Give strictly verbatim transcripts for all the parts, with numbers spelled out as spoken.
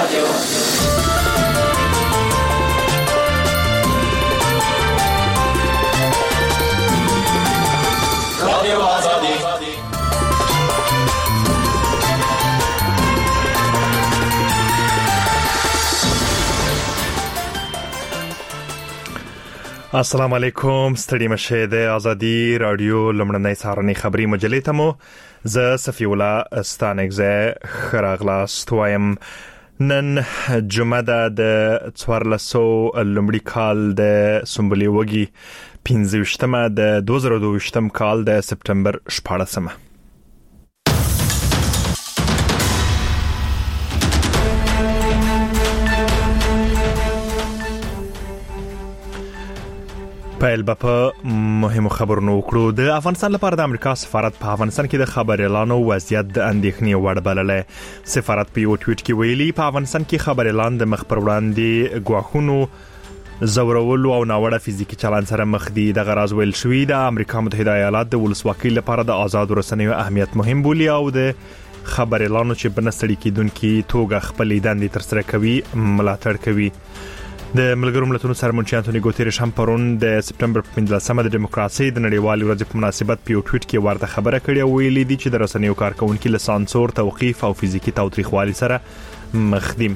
رادیو آزادی. السلام علیکم. ستړي مشه د ازادي رادیو لمړنۍ سهارنۍ خبری مجلې ته مو ز صفی الله ستانګزه خراغلاست وایم. نن جمعه د څوارلسو لمړي کال د سمبولي وګي پنځوشتمه د دوه زره دوه کال د سپتمبر شپاړسمه. پایل په مهمو خبرونو وکړو. د افغانستان لپاره د امریکا سفارت په افغانستان کې د خبر اعلان او وضعیت د اندېښنې وړ بللې. سفارت په یو ټویټ کې ویلي په افغانستان کې خبر اعلان د مخ پر وړاندې ګواښونو زورولو او ناوړه فزیکی چلند سره مخ دي. د غراز ویل شوی د امریکا متحده ایالات د ولسواکۍ لپاره د آزاد رسنیو اهمیت مهم بولي او د خبر اعلان چې بنستړي کیدونکو توګه خپل دندې تر سره کوي ملاتړ کوي. د ملګرو ملتونو سرمنشي انټونی ګوتریش هم پرون د سپتمبر په پنځلسمه د دیموکراسي د نړیوالې ورځې په مناسبت په یو ټویټ کې ورته خبره کړې او ویلي دي چې د رسنیو کارکونکو له سانسور، توقيف او فزیکی تاوتریخوالي سره مخ دي.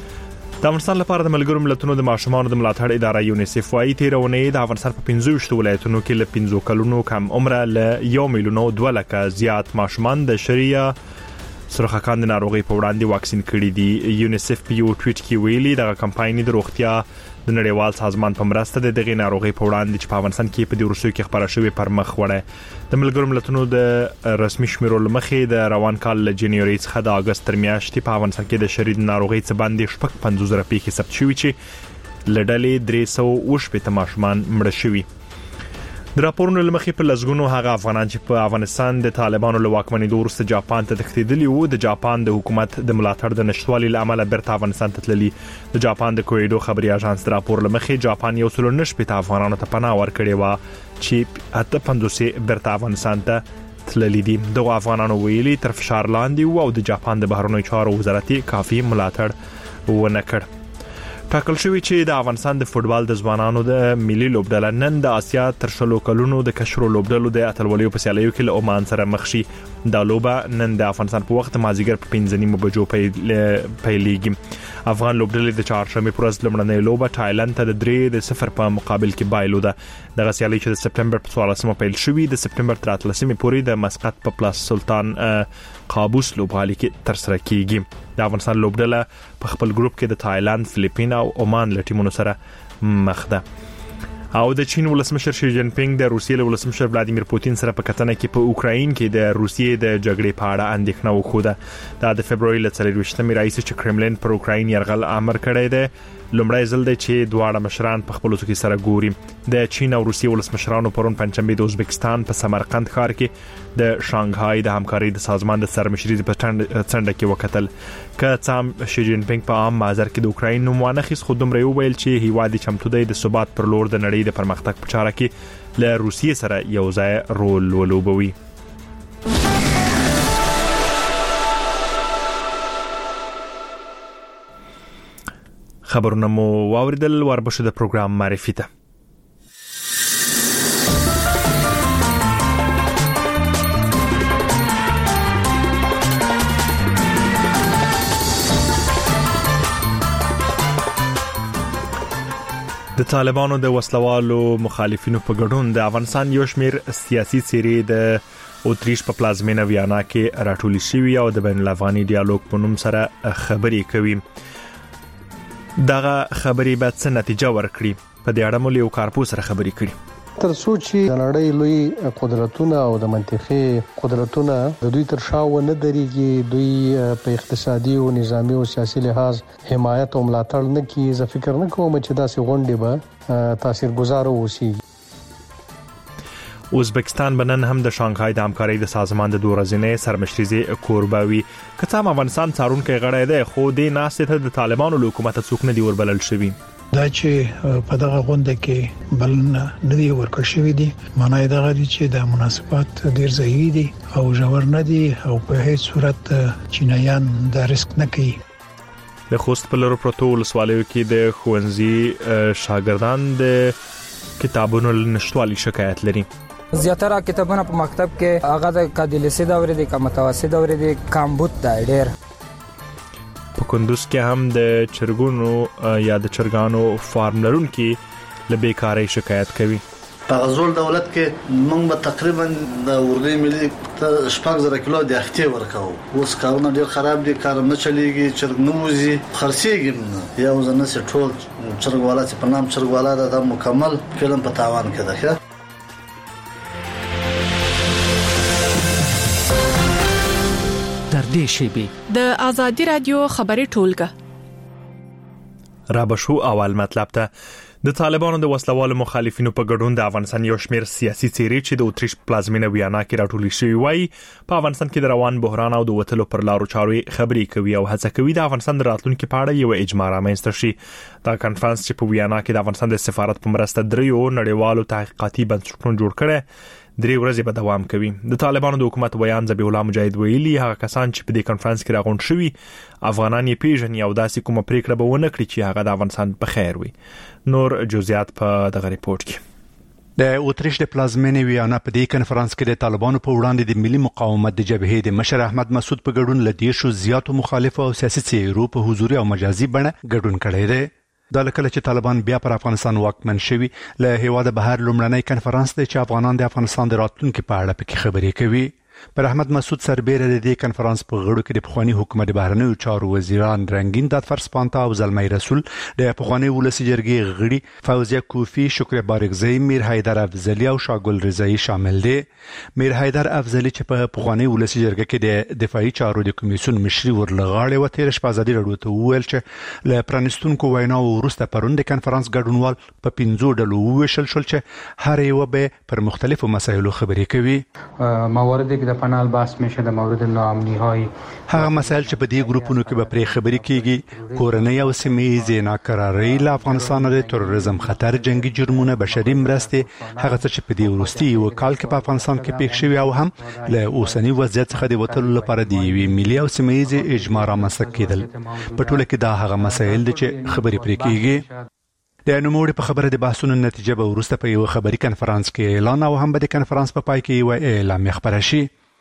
د افغانستان لپاره د ملګرو ملتونو د ماشومانو د ملاتړ اداره یونیسف وايي تیرونې د افغانستان په پنځه ولایتونو کې له پنځه کلونو کم عمره له یو میلیون دوه لکه زیات ماشومان د شریعه سرخکان د ناروغي په وړاندې واکسین کړي دي. یونیسف په یو ټویټ کې ویلي د کمپاین د روغتیا د نړیوال سازمان په مرسته د دغه ناروغي په وړاندې چې په افغانستان کې په دې ورسو کې خبره شوې پر مخ وړه. د ملګرو ملتونو د رسمي شمیرو لمخې د روان کال له جنوري څخه د اگست تر میاشتې په افغانستان کې د شرید ناروغي څخه باندې شپږ پنځوس زره پیښې ثبت شوې چې لړلې درې سوه وشپږ ماشومان مړه شوي. د راپورونو لمخې په لزګونو هغه افغانان چې په افغانستان د طالبانو له واکمنۍ وروسته جاپان ته تښتېدلي وو د جاپان د حکومت د ملاتړ د نشټوالي لامل بیرته افغانستان ته تللي. د جاپان د کویډو خبري اژانس د راپور لمخې جاپان یو سل نشپږ افغانانو ته پناه ورکړې و چې اته پنځوس بیرته افغانستان ته تللي دي. دغه افغانانو ویلي تر فشار لاندې وو او د جاپان د بهرنیو چارو وزارت کافي ملاتړ ونه کړ. ټاکل شوی چې د افغانستان د فوتبال د ځوانانو د ملي لوبډله نن د آسیا تر شلو کلونو د کشرو لوبډلو د اتلولیو په سیالیو کې له عمان سره مخ شي. دا لوبه نن د افغانستان په وخت مازیګر په پنځه نیمو بجو پیلېږي. افغان لوبډلې د چهارشنبه پر ورځ لومړنۍ لوبه تایلند ته د درې د صفر په مقابل کې بایلوده. دغه سیالي چې د سپتمبر په څوارلسمه پیل شوې د سپتمبر تر اتلسمې پورې د مسقط په پلاس سلطان قابوس لوبغالي کې تر سره کیږي. د افغانستان لوبډله په خپل ګروپ کې د تایلند، فلیپین او عمان له ټیمونو سره مخ ده. او د چین ولسمشر شي جین پینګ د روسیې له ولسمشر ولادیمیر پوتین سره په کتنه کې په اوکراین کې د روسیې د جګړې په اړه اندېښنه وښوده. دا د فبرवरी له څلورویشتمې رئیس چې کرملین پر اوکراین یرغل امر کړی دی لومړی ځل دی چې دواړه مشران په خپل څوکۍ سره ګوري. د چین او روسیې ولسمشرانو پرون پنځشنبه د ازبکستان په سمرقند ښار کې د شانګهای د همکارۍ د سازمان د سرمشري په څنډه کې وکتل. که څام شي جین پینګ په عام بازار کې د اوکراین نوم وانخیس خو دومره ویل چې هیواد چمتو دی د ثبات پر لور د نړۍ د پرمختګ په چاره کې له روسیې سره یو ځای رول ولوبوي. خبرونه مو واوریدل. وربشه د پروګرام معرفي ته. د طالبانو د وسلوالو مخالفینو په ګډون د افغانستان یو شمیر سیاسي څیرې د اوتریش په پلازمینه ویانا کې راټول شوي او د بین الافغاني ډیالوګ په نوم سره خبرې کوي. دغه خبرې به څه نتیجه ورکړي په دې اړه مو یو کارپوس سره خبرې کړي. تر څو چې د نړۍ لوی قدرتونه او د منطقي قدرتونه د دوی تر شا و نه درېږي، دوی په اقتصادي او نظامی او سیاسي لحاظ حمایت او ملاتړ نه کوي، زه فکر نه کوم چې دا سي غونډې به تاثیرګذار اوسي. ازبکستان بنن هم د شانګهای د همکارۍ د سازمان د دوه ورځې سرمشري کورباوي که څه افغانستان څارونکو غړی دی خو د ناسته ته د طالبانو له حکومت څوک نه دی وربلل شوی. دا چې په دغه غونډه کې بلنه نه دی ورکړل شوی دی معنی دا غوړي چې د مناسبات ډیر ضعیف دي او ژور نه دي او په هیڅ صورت چینایان دا ریسک نه کوي. د خوست په لور پروتو ولسوالیو کې د ښوونځي شاګردان د کتابونو نشټوالي شکایت لري. زیاتره کتابونه په مکتب کې هغه د کادلسی دورې د کم متوسط دورې د کمبود د ډېر. په کندوز کې هم د چرګونو یا د چرګانو فارم لرونکي له بیکارۍ شکایت کوي. په غزول دولت کې موږ به تقریبا د ورغې ملي ته شپږ زره کیلو د اختیار ورکاو. اوس کارونه ډیر خراب دي، کار نه چلیږي، چرګ نه وزي، خرڅېږي. یا وزنه سي ټول چرګوالا چې په نام چرګوالا د مکمل فلم په تاوان کې ده. در دې شیبه د آزادی رادیو خبري ټولګه را بشو اول مطلب ته د طالبانو د وسلوالو مخالفینو په ګډون د افغانستان یو شمېر سیاسي څېرې چې د اتریش پلازمینه ویانا کې راټولې شوې وای په افغانستان کې د روان بحران او د وټلو پر لارو چارو خبرې کوي او هڅه کوي د افغانستان د راتلونکو په اړه یو اجماع رامنځته شي. دا کانفرنس چې په ویانا کې د افغانستان د سفارت په مرسته دریو نړیوالو تحقیقاتي بنسټونو جوړ کړي درې ورځې به دوام کوي. د طالبانو د حکومت ویان ذبیح الله مجاهد ویلي هغه کسان چې په دې کانفرنس کې راغونډ شوي افغانان یې پیژني او داسې کومه پریکړه به ونه کړي چې هغه د افغانستان په خیر وي. نور جزئیات په دغه ریپورت کې. د اتریش د پلازمینې ویانا په دې کانفرنس کې د طالبانو په وړاندې د ملي مقاومت د جبهې د مشر احمد مسعود په ګډون لدې شو زیاتو مخالفو او سیاسي څېرو په حضوري او مجازي بڼه ګډون کړی دی. دا لکه چې طالبان بیا پر افغانستان واکمن شوي له هیواده بهر لومړنی کانفرنس دی چې افغانان د افغانستان د راتلونکو په اړه پکې خبرې کوي. پر احمد مسعود سربېره د دې کانفرنس په غړو کې د پخوانی حکومت بهرنیو چارو وزیران رنگین دادفر سپانتا او زلمی رسول، د پخوانی ولسی جرګې غړي فوزیه کوفی، شکر بارگزی، میر حیدر افضلی او شاګل رضایی شامل دي. میر حیدر افضلی چې په پخوانی ولسی جرګې کې د دفاعي چارو د کمیسیون مشري ورلغاړي و تیر شپه ازادي راډیو ته وویل چې له پرانستونکو ویناو وروسته پرون د کانفرنس ګډونوال په پنځو ډلو وویشل شول چې هر یو به پر مختلفو مسایلو خبرې کوي. موارد د پنال بحث میشه د مورد ناامنی های هغه مسایل چې په دې ګروپونو کې به پرې خبرې کیږي، کورنۍ او سیمه‌ییزې ناکرارۍ، له افغانستان د تروریزم خطر، جنگي جرمونه، بشري مرستې، هغه څه چې په دې وروستي یو کال کې په افغانستان کې پیښ شوي او هم له اوسنی وضعیت څخه د وټلو لپاره د یوې ملي او سیمه‌ییزې اجماع رامنځته کېدل. په ټوله کې دا هغه مسایل دي چې خبرې پرې کیږي. د نوموړي په خبره د بحثونو نتیجه به وروسته په یو خبري کانفرنس کې اعلان او هم به د کانفرنس په پای کې یو اعلامیه خپره شي.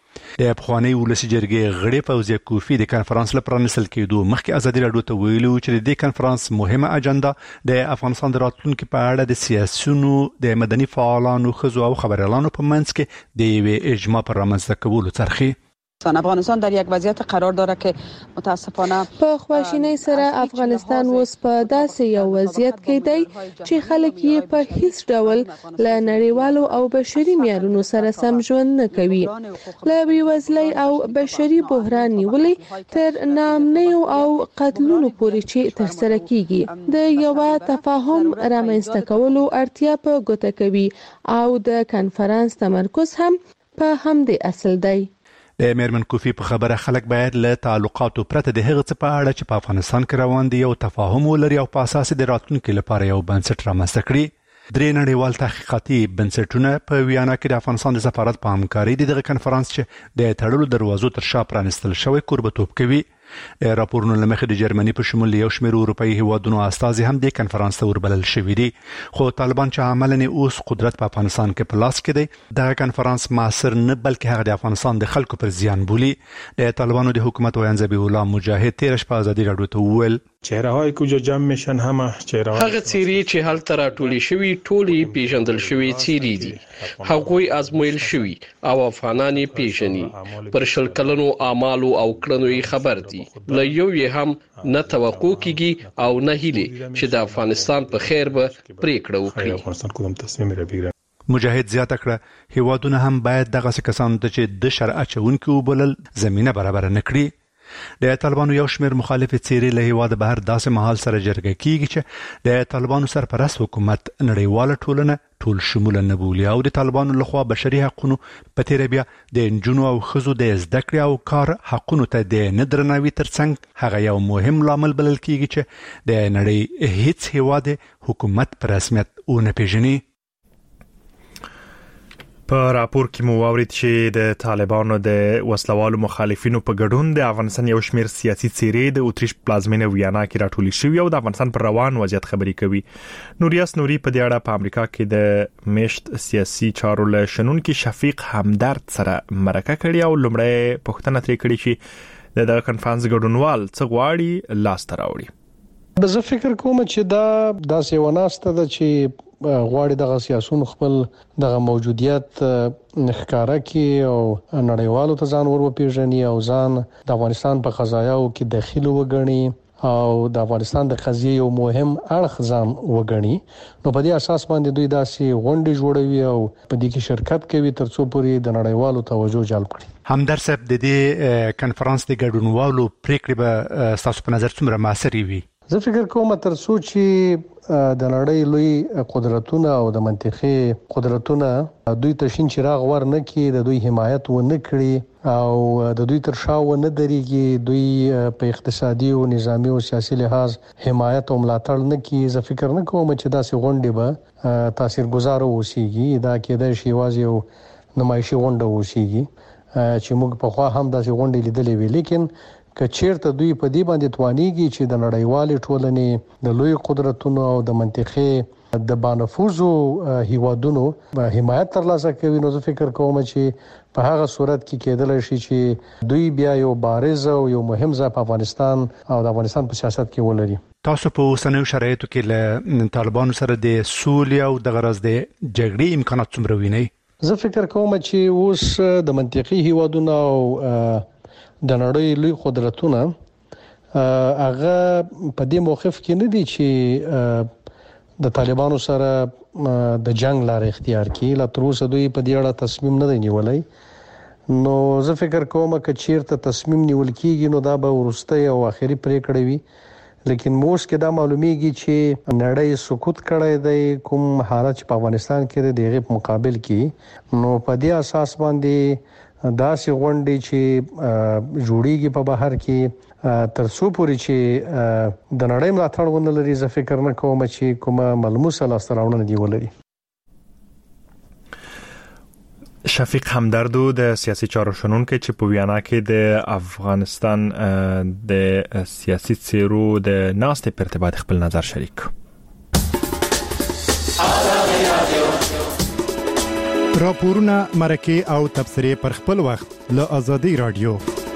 د پخوانی ولسی جرګې غړي فوزیه کوفی د کانفرنس لپاره نسل کېدو مخکې ازادي راډیو ته ویلو چې د دې کانفرنس مهمه اجنډا د افغانستان د راتلونکو په اړه د سیاسيونو، د مدني فعالانو، خزو او خبريالانو په منځ کې د یوې اجماع پر رامنځته کولو څرخي. افغانستان در یک وضعیت قرار داره که متاسفانه په خواشینی سره افغانستان اوس په داسې یو وضعیت کې دی چې خلک یې په هیڅ ډول له نړیوالو او بشري معیارونو سره سم ژوند نه کوي. له بېوزلۍ او بشري بحران نیولې تر ناامنیو او قتلونو پورې چې ترسره کیږي د یو تفاهم رامنځته کولو اړتیا په ګوته کوي او د کانفرنس تمرکز هم په همدې اصل دی. د میرمن کوفی په خبره خلک باید له تعلقاتو پرته د هغه څه په اړه چې په افغانستان کې روان دي یو تفاهم ولري او په اساس د راتلونکو لپاره یو بنسټ رامنځته کړي. درې نړیوال تحقیقاتي بنسټونه په ویانا کې د افغانستان د سفارت په همکاري دغه کانفرنس چې د تړلو دروازو تر شا پرانستل شوی کوربتوب کوي. راپورونه لمخې د جرمني په شمول یو شمېر اروپאי هیوادونو استازي هم د کانفرنس ته وربلل شوي دي، خو طالبان چې عملاً اوس قدرت په افغانستان کې په لاس کې دی دغه کانفرنس معاصر نه بلکې هغه د افغانستان د خلکو پر زیان بولي. د طالبانو د حکومت ویان ذبیح الله مجاهد تیر شپه ازادي راډیو ته وویل چهره‌های کجا جمع میشن همه چهره‌های هغه څیرې چې هلته راټولې شوي ټولې پیژندل شوي څیرې دي، هغوی ازمویل شوي او افغانان یې پیژني، پر شل کلنو اعمالو او کړنو یې خبر دي، له یو یې هم نه توقع کیږي او نه هیله چې د افغانستان په خیر به پریکړه وکړي. مجاهد زیاته کړه هیوادونه هم باید دغه کسانو ته چې د شرع اچونکو وبلل زمينه برابر نکړي. د طالبانو یو شمېر مخالف څیرې له هیواده بهر داسې مهال سره جرګه کیږي چې د طالبانو سرپرست حکومت نړیواله ټولنه ټول شمول نه بولي او د طالبانو لخوا بشري حقوقو په تیر بیا د انجونو او خزو د زده کړې او کار حقوقو ته د ندرناوي ترڅنګ هغه یو مهم لامل بلل کیږي چې د نړۍ هیڅ هیواد حکومت په رسمیت ونه پیژني. په راپور کې مو واورید چې د طالبانو د وسلوالو مخالفینو په ګډون د افغانستان یو شمېر سیاسي څیرې د اتریش پلازمینه ویانا کې راټولې شوې او د افغانستان پر روان وضعیت خبرې کوي. نوریاس نوري په دې اړه په امریکا کې د میشت سیاسي چارو له شنونکو شفیق همدرد سره مرکه کړې او لومړی پوښتنه ترې کړې چې د دغه کنفرانس ګډونوال څه غواړي لاس ته راوړي. زه فکر کوم چې دا داسې وناسته ده چې غواړي دغه سیاسون خپل دغه موجودیت ښکارا کی او نړیوالو ته ځان ور وپیژني او ځان د افغانستان په قضایاو کې داخلي وګڼي او د افغانستان د قضیې یو مهم اړخ ځان وګڼي. نو په دې اساس باندې دوی داسې غونډې جوړوي او په دې کې شرکت کوي ترڅو پورې د نړیوالو توجه جلب کړي. همدرد صاحب د دې کنفرانس د ګډونوالو پریکړې به تاسو په نظر څومره موثرې وي؟ زه فکر کوم ترڅو چې د نړۍ لوی قدرتونه او د منطقي قدرتونه دوی ته شین چراغ ور نه کړي، د دوی حمایت و نه کړي او د دوی تر شا و نه درېږي، دوی په اقتصادي او نظامی او سیاسي لحاظ حمایت او ملاتړ نه کړي، زه فکر نه کوم چې داسې غونډې به تاثیرګذار اوسيږي. دا کېدای شي واځي او نمایشي غونډه اوسيږي چې موږ په خوا هم داسې غونډې لیدلې وي، لیکن که چیرته دوی په دې باندې توانيږي چې د نړیوالې ټولنې د لوی قدرتونو او د منطقې د بانفوذو هیوادونو حمایت ترلاسه کوي، نو زه فکر کوم چې په هغه صورت کې کېدل شي چې دوی بیا یو بارز او یو مهم ځای په افغانستان او د افغانستان په سیاست کې ولري. تاسو په اوسنیو شرایطو کې له طالبانو سره د سولې او د غرض د جګړې امکانات څومره وینئ؟ زه فکر کوم چې اوس د منطقي هیوادونو او د نړۍ لوی قدرتونه هغه په دې موقف کې نه دي چې د طالبانو سره د جنگ لار اختیار کړي. لا تر اوسه دوی په دې اړه تصمیم نه دی نیولای. نو زه فکر کوم چې چیرته تصمیم نیول کیږي نو دا به ورسته او اخیری پریکړه وي، لیکن موږ کې دا معلومیږي چې نړۍ سکوت کړی دی کوم حالت په افغانستان کې د دغه مقابل کې. نو په دې اساس باندې داسې غونډې چې جوړیږي په بهر کې ترڅو پورې چې د نړۍ ملاتړ ونه لري، زه فکر نه کوم چې کومه ملموسه لاسته راوړنه دی ولري. شفیق همدرد د سیاسي چارو شنونکو چې په ویانا کې د افغانستان د سیاسي څیرو د ناستې په ارتباط خپل نظر شریک. راپورونه، مرکه او تبصرې پر خپل وخت له آزادۍ رادیو.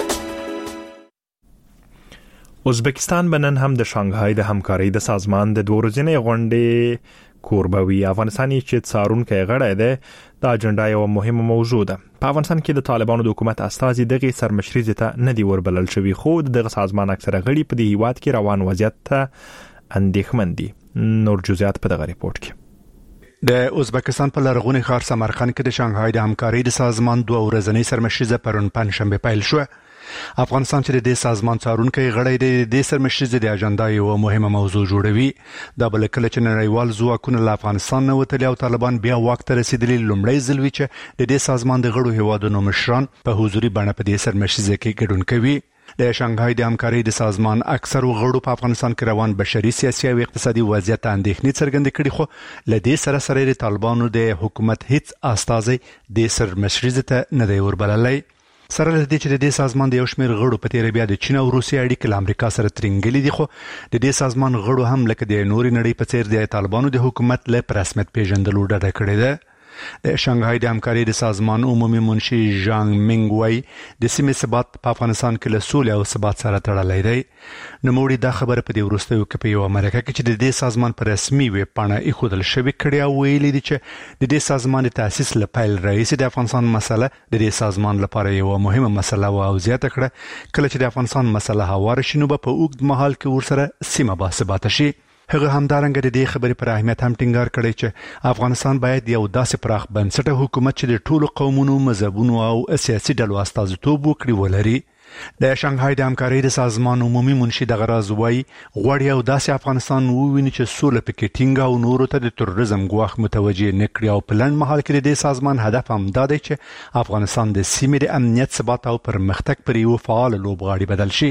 ازبکستان بنن هم د شانګهای د همکارۍ د سازمان د دوه ورځې غونډې کوربوي. افغانستان چې څارونکو غړی دی د اجنډا یو مهمه موضوع ده. په افغانستان کې د طالبانو د حکومت استازي دغه سرمشري ته نه دی وربلل شوی، خو دغه سازمان اکثره غړي په دې هیواد کې روان وضعیت ته اندېښمن دي. نور جزئیات په دغه ریپورت کې. د ازبکستان په لرغوني ښار سمرقند کې د شانګهای د همکارۍ د سازمان دوه ورځنۍ سرمشریزه پرون پنځشنبه پیل شو. افغانستان چې د دې سازمان څارونکو غړی دی د سرمشریزه د اجنډا یو مهمه موضوع جوړوي. دا بل کله چې نړیوال ځواکونه له افغانستان نه وتلي او طالبان بیا واک ته رسیدلي لومړی ځل وی چې د دې سازمان د غړو هیوادونو مشران په حضوري بڼه په دې سرمشریزه کې ګډون کوي. د شانګهای د همکارۍ د سازمان اکثر غړو په افغانستان کې روان بشري سیاسي او اقتصادي وضعیت اندېښنې څرګندې کړې، خو له دې سره سره د طالبانو د حکومت هیڅ استازي د سرمشریزه ته نه دی وربللی. سره له دې چې د دې سازمان د یو شمېر غړو په تیر بیا د چین او روسیې اړیکې له امریکا سره ترنګلې دي، خو د دې سازمان غړو هم لکه د نوري نړۍ په څیر د طالبانو د حکومت له رسمیت پیژندلو ډډه کړې ده. د شانګهای د همکارۍ د سازمان عمومي منشي ژانګ مینګ وای د سیمې ثبات په افغانستان کې له سولې او ثبات سره تړلی دی. نوموړي دا خبره په دې وروستیو کې په یوه مرکه کې چې د دې سازمان په رسمي ویب پاڼه ایښودل شوې کړې او ویلي دي چې د دې سازمان د تاسیس له پیل راهیسې د افغانستان مسله د دې سازمان لپاره یوه مهمه مسله وه او زیاته کړه کله چې د افغانستان مسله هواره شي نو به په اوږد مهال کې ورسره سیمه باثباته شي. هغه همدارنګه د دې خبرې پر اهمیت هم ټینګار کړی چې افغانستان باید یو داسې پراخ بنسټه حکومت چې د ټولو قومونو، مذهبونو او سیاسي ډلو استازیتوب وکړي ولري. د شانګهای د همکارۍ د سازمان عمومي منشي دغه راز وایي غواړي یو داسې افغانستان وویني چې سوله پکې ټینګه او نورو ته د تروریزم ګواښ متوجه نه کړي او په لنډ مهال کې د دې سازمان هدف هم دا دی چې افغانستان د سیمې د امنیت، ثبات او پرمختګ پر یو فعال لوبغاړي بدل شي.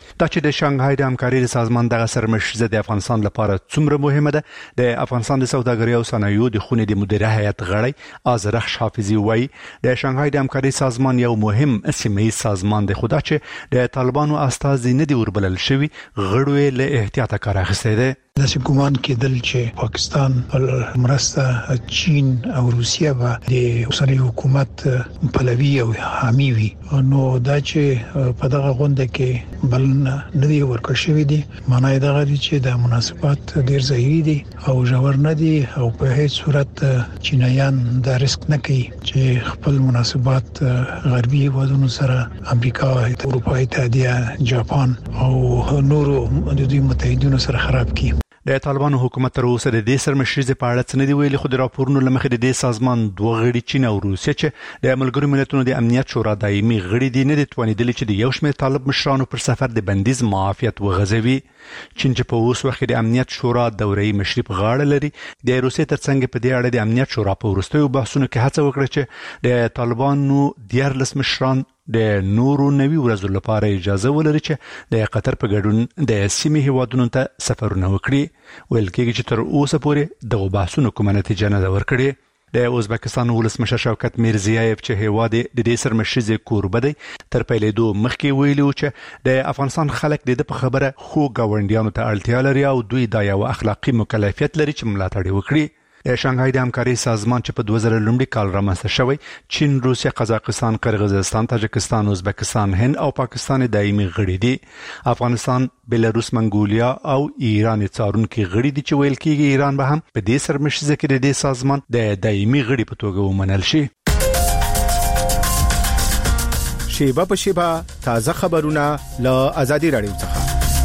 دا چې د شانګهای د همکارۍ سازمان دغه سرمشریزه د افغانستان لپاره څومره مهمه ده د افغانستان د سوداګرۍ او صنایعو د خونې د مدیره هیئت غړی آذرخ حافظي وایي د شانګهای د همکارۍ سازمان یو مهم سیمه سازمان دی، خو دا چې د طالبانو استازي نه دی وربلل شوی غړو له احتیاط کار اخیستی دی. داسې ګومان کېدل چې پاکستان مرسته چین او روسیه به د اوسنی حکومت پلوي او حامي وي، نو دا چې په دغه غونډه کې بلنه نه دی ورکړل شوی دی معنی دا غواړي چې د مناسبات ډیر ظاهري دي او ژور نه دي او په هیڅ صورت چینایان دا ریسک نه کوي چې خپل مناسبات غربي هیوادونو سره امریکا، اروپا اتحادیه، جاپان او نورو د دوی متحدینو سره خراب کړي. د طالبانو حکومت تر اوسه د دې سرمشریزه په اړه څه نه دی ویلي، خو د راپورونو لمخې د دې سازمان دوه غړي چین او روسیه چې د ملګرو ملتونو د امنیت شورا دایمي غړي دي نه دي توانیدلي چې د یو شمېر طالب مشرانو پر سفر د بندیز معافیت وغځوي. چین چې په اوس وخت د امنیت شورا دوري مشرف غاړه لري، د روسیې ترڅنګ په دې اړه د امنیت شورا په وروستیو بحثونو کې هڅه وکړه چې د طالبانو دیارلس مشران د نورو نوي ورځو لپاره اجازه ولري چې د قطر په ګډون د سیمې هیوادونو ته سفرونه وکړي. ویل کېږي چې تر اوسه پورې دغه بحثونو کومه نتیجه نه ده ورکړې. د ازبکستان ولسمشر شوکت میرزیایف چې هیواد د دې سرمشریزې کوربه دی تر پیلېدو مخکې ویلي و چې د افغانستان خلک د په خبره خو ګاونډیانو ته اړتیا لري او دوی دا یو اخلاقی مکلفیت لري چې ملاتړ وکړي. د شانګهای د همکارۍ سازمان چې په دوه زره لومړي کال رامنځته شوی، چین، روسیه، قزاقستان، قرغیزستان، تاجکستان، ازبکستان، هند او پاکستان دایمي غړي دي. افغانستان، بلاروس، منګولیا او ایران څارونکي غړي دي چې ویل کېږي ایران به هم په دې سرمشریزه کې د دې سازمان د دایمي غړي په توګه ومنل شي. شیبه په شیبه تازه خبرونه له آزادي رادیو څخه.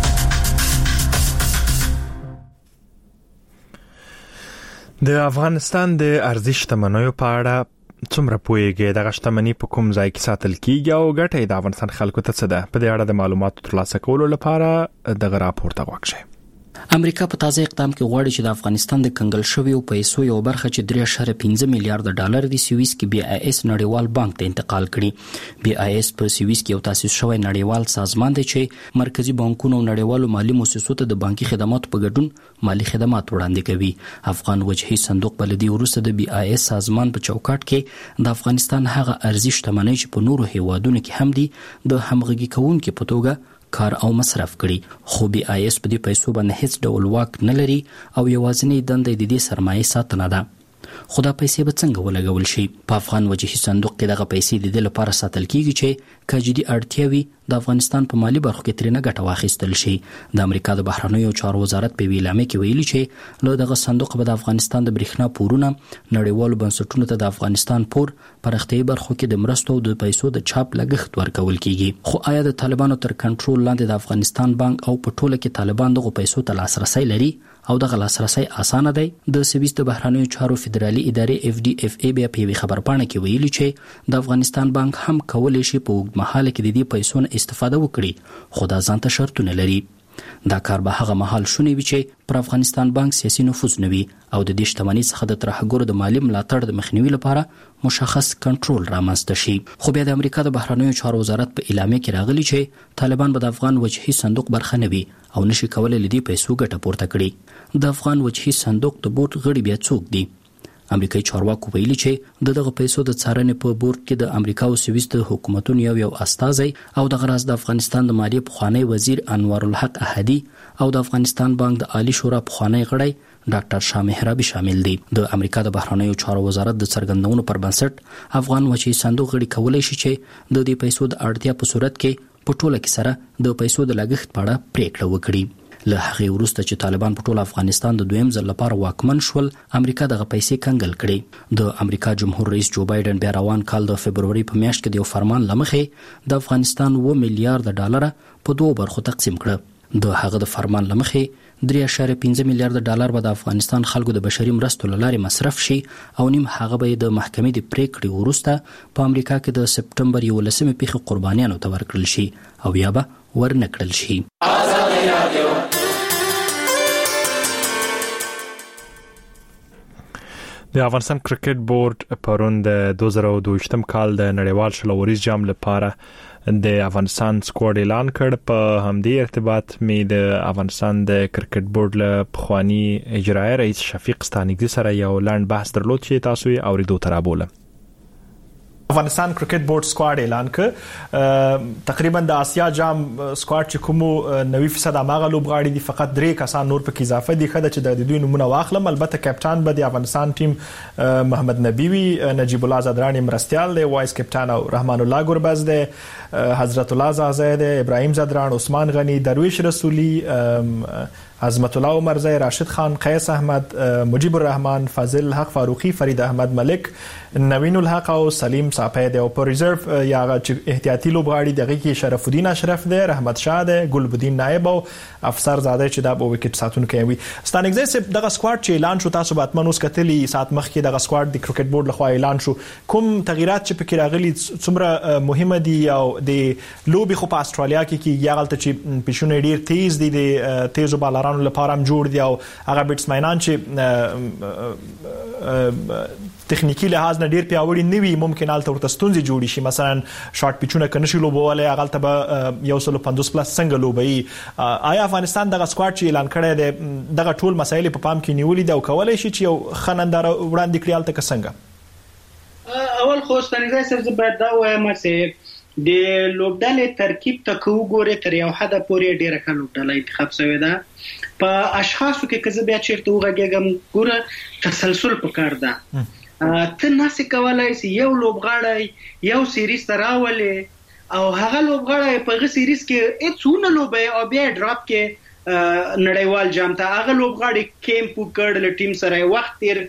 د افغانستان د ارزښت شتمنیو په اړه څومره پوهیږئ؟ دغه شتمنۍ په کوم ځای کې ساتل کیږي او ګټه د افغانستان خلکو ته څه ده؟ په دې اړه د معلوماتو ترلاسه کولو لپاره دغه راپور ته وګورئ. امریکا په تازه اقدام کې غواړي چې د افغانستان د کنګل شویو پیسو یو برخه چې درې اعشاریه پنځه میلیارډ ډالر د سویس کې بي آی اس نړیوال بانک ته انتقال کړي. بي آی اس په سویس کې یو تاسیس شوی نړیوال سازمان دی چې مرکزی بانکونو او نړیوالو مالی مؤسسو ته د بانکي خدماتو په ګډون مالی خدمات وړاندې کوي. افغان وجهي صندوق بلدي وروسته د بي آی اس سازمان په چوکاټ کې د افغانستان هغه ارزښت شتمنۍ چې په نورو هیوادونو کې هم دي د همغږي کوونکو په توګه کار او مصرف کړي. خو بي آی اس په دې پیسو باندې هیڅ ډول واک نه لري او یوازینی دنده د دې سرمایه ساتنه ده. خو دا پیسې به څنګه ولګول شي؟ په افغان وجهي صندوق کې دغه پیسې د دې لپاره ساتل کیږي چې کجدي اړتیاوي د افغانستان په مالی برخو کې ترنه ګټه واخیستل شي. د امریکا د بهرنیو چارو وزارت په ویلامه کې ویلي چې له دغه صندوق به د افغانستان د برېښنا پورونه نړیوالو بنسټونو ته د افغانستان پور پرختي برخو کې د مرستو د پیسو د چاپ لګښت ورکول کیږي. خو آیا د طالبانو تر کنټرول لاندې د افغانستان بانک او په ټوله کې طالبان دغه پیسو ته لاسرسي لري او دغه لاسرسي اسانه دی؟ د سویس د بهرنیو چارو فدرالي ادارې اف ډي اف ای بیا په خبرپاڼه کې ویلي چې د افغانستان بانک هم کولای شي په اوږدمهاله کې د دې پیسو نه استفاده وکړي، خو دا ځانته شرطونه لري. دا کار به هغه مهال شونې وي چې پر افغانستان بانک سیاسي نفوذ نه وي او د دې شتمنۍ څخه د ترهګرو د مالی ملاتړ د مخنیوي لپاره مشخص کنټرول رامنځته شي. خو بیا د امریکا د بهرنیو چارو وزارت په اعلامیه کې راغلی چې طالبان به د افغان وجهي صندوق برخه نه وي او نشي کولای لدی پیسو ګټه پورته کړي. د افغان وجهي صندوق د بورډ غړي بیا څوک دي؟ امریکایي چارواکو ویلي چې د دغه پیسو د څارنې په بورډ کې د امریکا او سویس د حکومتونو یو یو استازي او د غراز د افغانستان د مالیې پخوانی وزیر انوار الحق احدی او د افغانستان بانک د عالی شورا پخوانی غړی ډاکټر شاه محرابي شامل دي. د امریکا د بهرنیو چارو وزارت د څرګندونو پر بنسټ افغان وجهي صندوق غړي کولای شي چې د دې پیسو د اړتیا په صورت کې په ټوله کې سره د پیسو د لګښت په اړه پریکړه وکړي. له هغه وروسته چې طالبان په ټول افغانستان د دویم ځل لپاره واکمن شول، امریکا دغه پیسې کنګل کړي. د امریکا جمهور رئیس جو بایدن بیا روان کال د فبرवरी په میاشت کې د یو فرمان لمخې د افغانستان و میلیارډ ډالر په دوه برخو تقسیم کړ. د هغه د فرمان لمخې درې اعشاریه پنځه میلیارډ ډالر به د افغانستان خلکو د بشري مرستو لارې مصرف شي او نیم هغه به د محکمې د پریکړې وروسته په امریکا کې د سپټمبر یولسمې پیښې قربانیانو ته ورکړل شي او یا به ورنکړل شي. د افغانستان کرکټ بورډ پرون د دوه زره دوه ویشتم کال د نړیوال شلوريز جام لپاره د افغانستان سکواډ اعلان کړ. په همدې ارتباط مې د افغانستان د کرکټ بورډ له پخوانی اجرایي رئیس شفیق ستانګزي سره یو لاند بحث درلود چې تاسو یې اوریدو ترابوله. افغانستان کرکټ بورډ سکواډ اعلان ک تقریبا د آسیا جام سکواډ چې کوم نوي فیصد اماغه لوبغاړي دي فقط درې کسان نور په اضافه دي خدای چې د دوی نمونه واخلم. البته کپټان به د افغانستان ټیم محمد نبی وی، نجیب الله زدرانی مرستيال دی، وایس کپټان او رحمان الله ګربز دی، حضرت الله زازه دی، ابراهیم زدران، عثمان غنی، درویش رسولی، عظمت الله عمرزی، راشد خان، قیس احمد، مجیب الرحمن، فاضل حق فاروقی، فرید احمد ملک، نوین الحق او سلیم صافی دی. او په ریزرو یا احتیاطي لوبغاړي دغه کې شرف الدین اشرف دی، رحمت شاه دی، ګلبدین نائب او افسر زاده چې د په وکټ ساتونکو وي. ستانګزي دغه سکواډ چې اعلان شو تاسو به اتمنوس کتلی سات مخ کې دغه سکواډ د کرکټ بورډ لخوا اعلان شو، کوم تغیرات چې پکې راغلي څومره مهمه دي او د لوبي خو په استرالیا کې کې یاغلته چې پښونه ډیر تیز دي د تیزو بالرانو لپاره هم جوړ دي او هغه بیټسمنان چې تخنیکی لحاظ نه ډیر پیاوړي نه وي ممکن الته ورته ستونزې جوړي شي، مثلا شارټ پیچونه کنه شي لوبواله هغه ته به یو سل پنځوس پلس څنګه لوبي. آیا افغانستان دغه سکواډ چې اعلان کړی دی دغه ټول مسایل په پام کې نیولې دي او کولای شي چې یو خنندار وړاندې کړی الته څنګه؟ اول خو ستنګای سره باید دا وایم چې د لوبډلې ترکیب ته کو ګوره تر یو حد پورې ډیره ښه لوبډله انتخاب شوې ده. په اشخاصو کې کزه بیا چیرته وګږم ګوره تسلسل پکار ده. ته ناسې کولای سي یو لوبغاړی یو سیریز تراولي او هغه لوبغاړی په غو سیریز کې اڅونه لوبي او بیا ډراپ کې نړیوال جام ته هغه لوبغاړي کیمپ وکړ له ټیم سره وخت تیر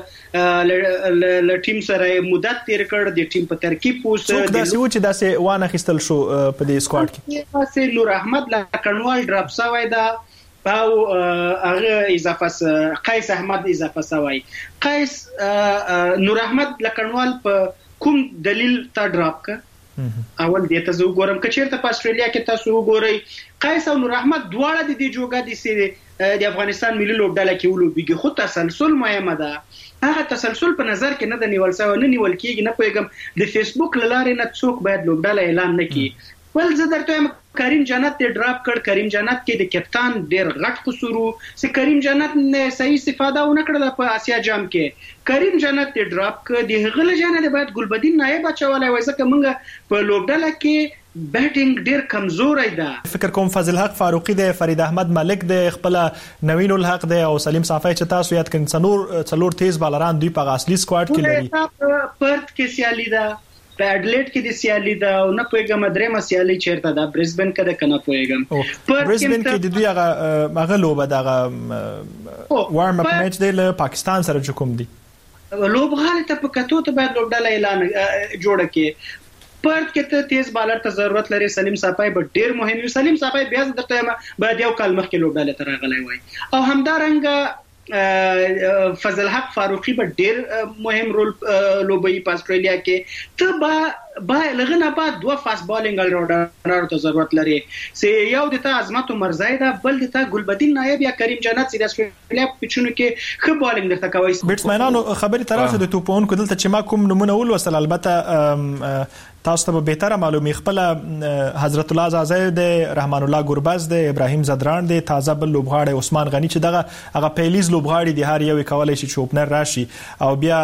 ک له ټیم سره مدت تیر کړ د ټیم په ترکیب اوس څوک دا سوي چې داسې وانه خستل شو په دې سکواډ کې تاسو نور احمد لکنوال ډراپ سوی دا او هغه اضافه قیس احمد اضافه سوی. قیس نور احمد لکنوال په کوم دلیل تا ډراپ ک اول دې ته زه وګورم که چیرته په استرالیا کې تاسو وګورئ قیس او نور احمد دواړه د دې جوګه دي چې د افغانستان ملي لوبډله کې ولوبېږي، خو تسلسل مهمه ده. هغه تسلسل په نظر کې نه د نیول سوی نه نیول کېږي. نه پوهېږم د فیسبوک له لارې نه څوک باید لوبډله اعلان نه کړي. ول زه درته وایم کریم جنت ته ډراپ کړ. کریم جنت کې د کپتان ډېر غټ قصور وو چې کریم جنت نه صحیح استفاده ونه کړله په آسیا جام کې. کریم جنت ته ډراپ کړ. د هغه لجانه د باید ګلبدین نائب اچولای وای ځکه موږ په لوبډله کې بیټینګ ډیر کمزوري ده. فکر کوم فضل حق فاروقی دی، فرید احمد ملک دی، خپل نوین الحق دی او سلیم صافی چې تاسو یاد کړئ څلور څلور تیز بالران دوی په اصلي سکواډ کې لري. پرت کې سیالي ده، په اډلیټ کې د سیالي ده او نه پوهېږم درېمه سیالي چیرته ده برزبن کې ده کنه پوهېږم برزبن کې د دوی هغه هغه لوبه دغه وارم اپ میچ دی له پاکستان سره چې کوم دی لوبغاړي ته په کتو ته باید لوبډله اعلان جوړه کې. پرت کې ته تیز بالر ته ضرورت لري. سلیم صافی به ډیر مهم وي. سلیم صافی بیا درته باید یو کال مخکې لوبډله ته راغلی وای او همدارنګه فضل حق فاروقی به ډیر مهم رول لوبي په استرالیا کې. ته با با لغنه بعد دوه فاست بالینګ الراونډر ته ضرورت لري چې یو د ته عظمت عمرزی ده، بل د ته ګلبدین نائب یا کریم جنت چې د استرالیا په چونو کې ښه بالینګ درته کوي. بیټسمنانو خبري ترڅو د توپون کو دلته چې ما کوم نمونه ول وصل البته تاسو ته به تر معلومي خپل حضرت الله زازه دی، رحمان الله ګربز دی، ابراهیم زدران دی، تازه بل لوبغاړی عثمان غنی چې دغه هغه پیلیز لوبغاړی دی هر یو کولای شي چې اوپنر راشي او بیا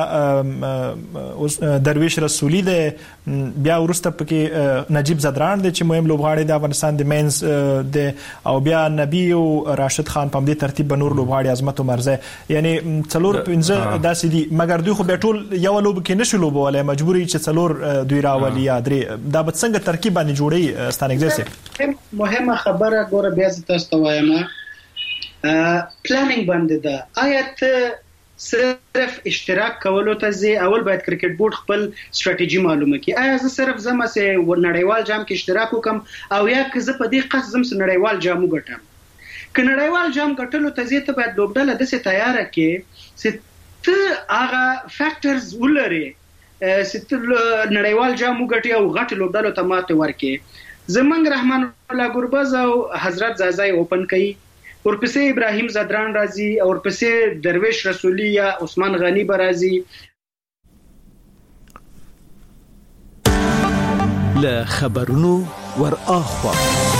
درویش رسولی دی، بیا ورسته پکې نجیب زدران دی چې مهم لوبغاړی د افغانستان د مینز دی او بیا نبی او راشد خان په دې ترتیب بنور لوبغاړی عظمت عمرزی، یعنی څلور پنځه داسې دي مګر دوی خو به ټول یو لوب کې نشو لوبولای مجبوري چې څلور دوی راولي یا درې. دا به څنګه ترکیب باندې جوړي ستانګزي؟ مهمه خبره ګوره بیا تاسو ته وایم پلانینګ باندې ده. آیا ته صرف اشتراک کولو ته زی اول باید کرکټ بورډ خپل ستراتیژي معلومه کړي. آیا زه صرف زما سه نړیوال جام کې اشتراک وکم او یا که زه په دې قصد زم نړیوال جام وګټم؟ که نړیوال جام ګټلو ته زی ته باید لوبډله د څه تیار کړي چې ته هغه فیکټرز ولري ست نړیوال جام وګټي او غټ لوبډلو ته ماته ورکړي. زمنګ رحمان الله ګربز او حضرت زازای اوپن کوي ورپسې ابراهیم زدران راځي او ورپسې درویش رسولي یا عثمان غنی برازي. له خبرونو ور اخوا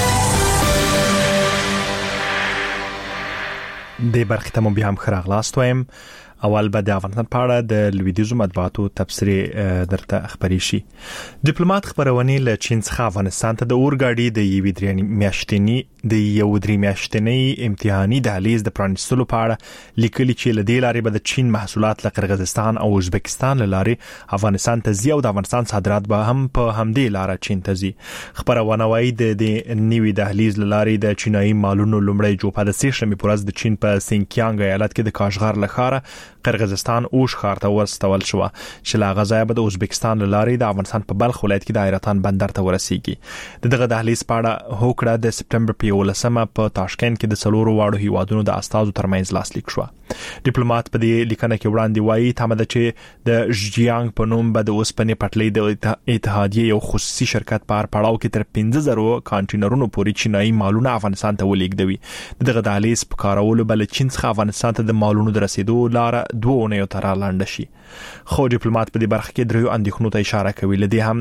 د برخې ته مو بیا هم خراغلاست وایم. اول به د افغانستان په اړه د لویدیزو مطبوعاتو تبصرې درته خبري شي. ډیپلوماټ خبرونه له چین څخه افغانستان ته د اورګاډي د یوې درې میاشتنی د یو درې میاشتنی امتحاني دهلیز د پرانستلو په اړه لیکلي چې له دې لارې به د چین محصولات له قرغیزستان او ازبکستان له لارې افغانستان ته ځي او د افغانستان صادرات به هم په همدې لارې چین ته ځي. خبرونه وايي د دې نیوي دهلیز له لارې د چینایي مالونو لومړی جوپه د سیشمې پورز د چین په سینکیانګ ایالت کې د کاشغر لخاره قرغیزستان اوش ښار ته ورستول شو چې لا غزا به د ازبکستان لارې د افغانستان په بلخ ولایت کې د حیرتان بندر ته ورسیږي. دغه دهلیز په اړه هوکړه د سپټمبر په یولسمه په تاشکند کې د څلورو واړو هیوادونو د استازو ترمنځ لاسلیک شو. ډیپلوماټ په دې لیکنه کې وړاندې وایي تمه ده چې د ژیانګ په نوم به د اوسپنې پټلۍ د اتحادیې یو خصوصي شرکت په پړاو کې تر پنځه زره کانټینرونو پورې چینایي مالونه افغانستان ته ولیږدوي. دغه دهلیز په کارولو بل چین څخه افغانستان ته د مالونو د رسیدو لار دوه نه یو تر لاندې شي. خو ډیپلوماټ په دې برخه کې دریو اندېښنو ته اشاره کوي. لدی هم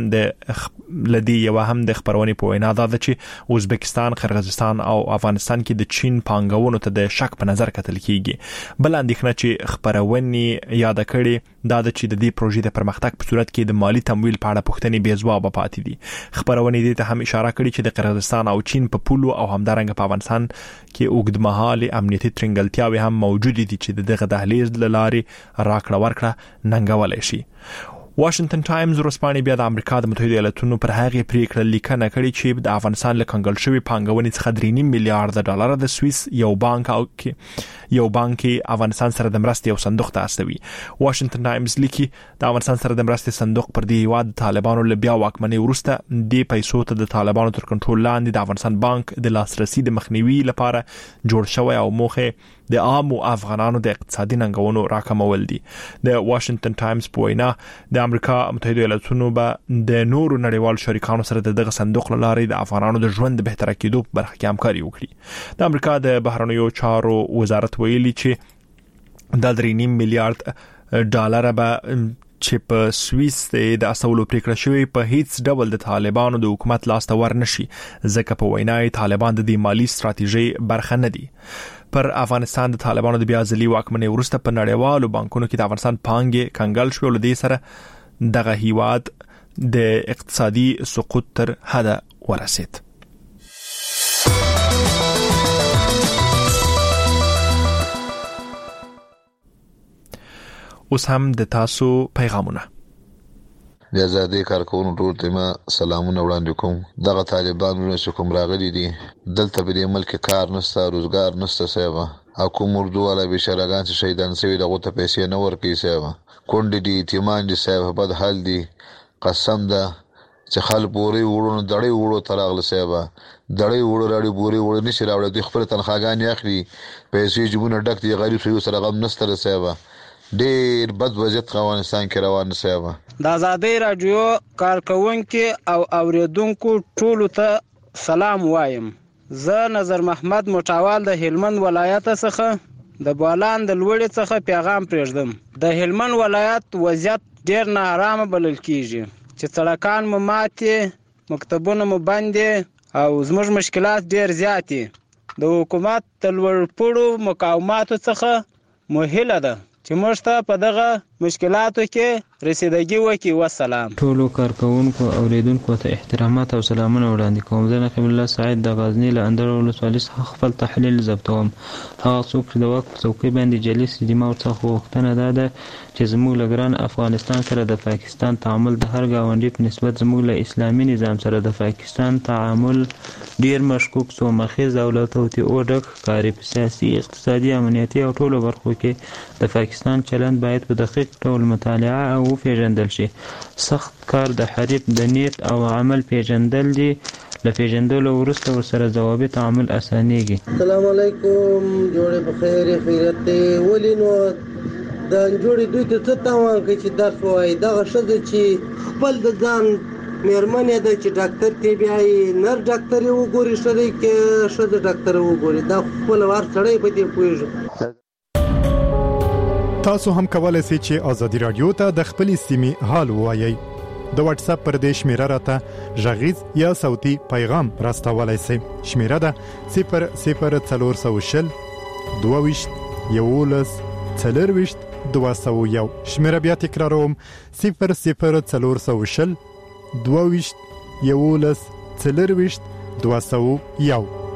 د لدی یو هم د خبرونې په وینا ده چې ازبکستان، قرغیزستان او افغانستان کې د چین پانګونو ته د شک په نظر کتل کیږي. بل اندېښنه چې خبرونې یاد کړي دا د چې د دې پروژې د پرمختګ په صورت کې د مالی تمویل په اړه پوښتنې بې ځواب پاتې دي. خبرونې دې ته هم اشاره کړي چې د قرغیزستان او چین په پولو او همدارنګه په افغانستان کې اوږدمهاله امنیتي ترنګلتیاوې هم موجود دي چې دغه دهلیز لارې راکړه ورکړه ننګولای شي. واشنگټن ټایمز ورسپانې بیا د امریکا د متحده ایالاتونو پر هغه پریکړه لیکنه کړې چې د افغانستان له کنګل شوی پانګونې څخه درې نیم میلیارډ ډالر د سوئیس یو بانک او یو بانک افغانستان سره د مرستې یو صندوق ته استوي. واشنگټن ټایمز لیکي د افغانستان سره د مرستې صندوق پر دې هیواد طالبانو له بیا واکمنۍ وروسته د پیسو ته د طالبانو تر کنټرول لاندې د افغانستان بانک د لاسرسي د مخنیوي لپاره جوړ شوی او موخه د عام افغانانو د اقتصادي ننګونو راکمول دي. د واشنگټن ټایمز په وینا د امریکا متحده ایالاتونو به د نورو نړیوالو شریکانو سره دغه صندوق لارې د افغانانو د ژوند د بهتره کېدو په برخه کې همکاري وکړي. د امریکا د بهرنیو چارو وزارت ویلي چې د درې نیم میلیارډ ډالر به چې په سوئیس د اصولو پریکړه شوی په هیڅ ډول د طالبانو د حکومت لاس ته ورنشي ځکه په وینای طالبان د دې مالی ستراتیژي برخه نه دي. پر افغانستان د طالبانو د بیا ځلي واکمنۍ وروسته په نړیوالو بانکونو کې د افغانستان پانګې کنګل شو. ولدي سره دغه هیواد د اقتصادي سقوط تر حد ورسید. اوس هم د تاسو پیغامونه د آزادۍ کارکونکو ټول ته ما سلامونه وړاندې کوم. دغه طالبانو چې کوم راغلي دي دلته په دې ملک کار نشته، روزګار نشته سیبا او کوم اردو والا بشرګان چې شهیدان شوي دغه ته پیسې نه ورکړي سیبا کونډې دي، یتیمان دي سیبا، بد حال دي. قسم ده چې خل پوري وړو دړې وړو تراغله سیبا دړې وړو راړي پوري وړو نشي راوړي د خپل تنخواګان اخلي پیسې جمونه ډک دي غریب شوی سره غم نستره سیبا ډېر بد وضعیت افغانستان کې روان سیبا. د آزادۍ رادیو کارکونکو او اوریدونکو ټول ته سلام وایم. زه نظر محمد مټاوال د هلمند ولایت څخه د بولان د لوړې څخه پیغام پرېږدم. د هلمند ولایت وضعیت ډېر ناارامه بلل کیږي چې سړکان مو ماتې، مکتبونه مو بندې او زموږ مشکلات ډېر زیات دي. د حکومت د لوړپوړو مقاوماتو څخه مو هیله ده چې موږ ته په دغه مشکلاتو کې رسیدګي وکړي. والسلام. ټولو کارکونکو او اوریدونکو ته احترامات او سلامونه وړاندې کوم. زه نقیب الله سعید د غزنی له اندر ولسوالۍ څخه خپل تحلیل ضبطوم. هغه څوک چې د وخت په څوکۍ باندې جلیس دي ما ورڅخه غوښتنه ده ده چې زموږ له ګران افغانستان سره د پاکستان تعامل د هر ګاونډي په نسبت زموږ له اسلامي نظام سره د پاکستان تعامل ډیر مشکوک څو مخیز او له توطئو ډک ښکاري. په سیاسي، اقتصادي، امنیتي او ټولو برخو کې د پاکستان چلند باید په دقیق ډول مطالعه او وپېژندل شي. سخت کار د حریف د نیت او عمل پیژندل دي. له پیژندلو وروسته ورسره ضوابط تعامل اسانېږي. السلام علیکم، جوړې بخیر خیریت دی. ولې نو د جوړې دوی ته څه تاوان کوي چې درس وایي؟ دغه ښځه چې خپل د ځان مېرمنې د چې ډاکټر ته بیاي نر ډاکټر یې وګوري شری کې شد ډاکټر وګوري دا خپل وار سړی په دې پوهیږي. تاسو هم کولای شئ چې ازادي رادیو ته د خپل سیمې حال وایي. د واتس اپ پر دې شمیره راته ژغیز یا صوتي پیغام راستولای شئ. شمیره ده صفر صفر څلور سوه شل دوه ویشت یولس څلور ویشت دوه سوه یو. شمیره بیا تکراروم صفر صفر څلور سوه شل دوه ویشت یولس څلور ویشت دوه سوه یو.